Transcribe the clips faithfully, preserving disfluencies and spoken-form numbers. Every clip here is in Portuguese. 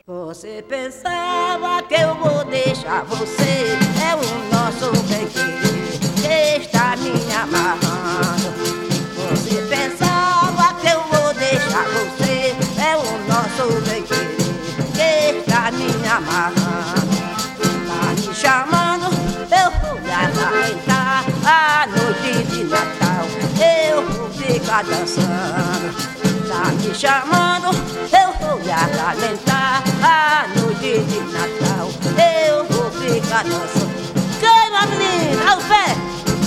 Você pensava que eu vou deixar você? É o nosso bem-querer que está me amarrando. Você pensava que eu vou deixar você? É o nosso bem-querer que está me amarrando. Tá me chamando, eu vou lhe acalentar. A noite de Natal eu vou ficar dançando. Tá me chamando, eu vou lhe acalentar. A noite de Natal eu vou ficar dançando. Queima, menina, ao pé!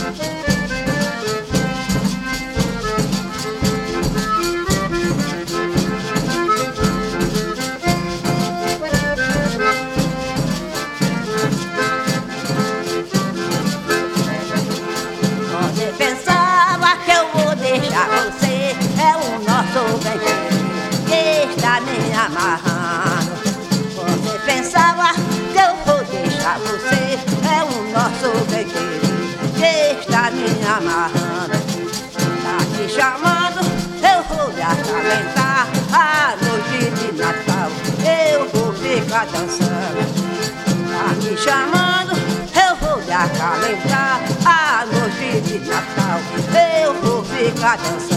Você pensava que eu vou deixar você? É o nosso bem-querer que está me amarrando. Você pensava que eu vou deixar você? É o nosso bem-querer que está me amarrando. Tá me chamando, eu vou lhe acalentar. A noite de Natal eu vou ficar dançando. Tá me chamando, eu vou lhe acalentar. A noite de Natal eu vou ficar dançando.